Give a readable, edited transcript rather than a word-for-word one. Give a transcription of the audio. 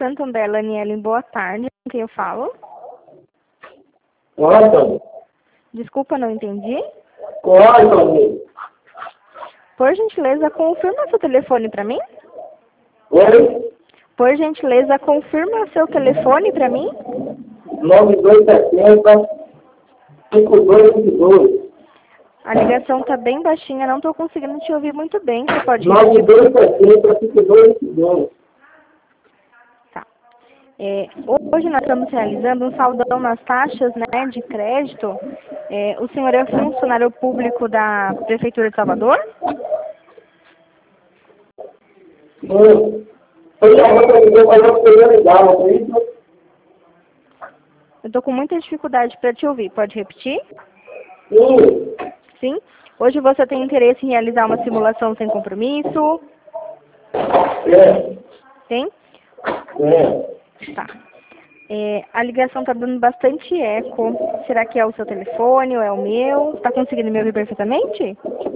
Santo André, Lanielen, boa tarde. Com quem eu falo? Oi, Desculpa, não entendi. Oi. Por gentileza, confirma seu telefone para mim? Oi? Por gentileza, confirma seu telefone para mim? 9270 5222. A ligação está bem baixinha, não estou conseguindo te ouvir muito bem. Você pode repetir? 9270 5222. Tá. Hoje nós estamos realizando um saldão nas taxas, né, de crédito. O senhor é funcionário público da Prefeitura de Salvador? Sim. Eu já vou fazer o primeiro legal, não é isso? Eu estou com muita dificuldade para te ouvir. Pode repetir? Sim. Sim. Hoje você tem interesse em realizar uma simulação sem compromisso? É. Tem? É. Tá. A ligação está dando bastante eco. Será que é o seu telefone ou é o meu? Está conseguindo me ouvir perfeitamente?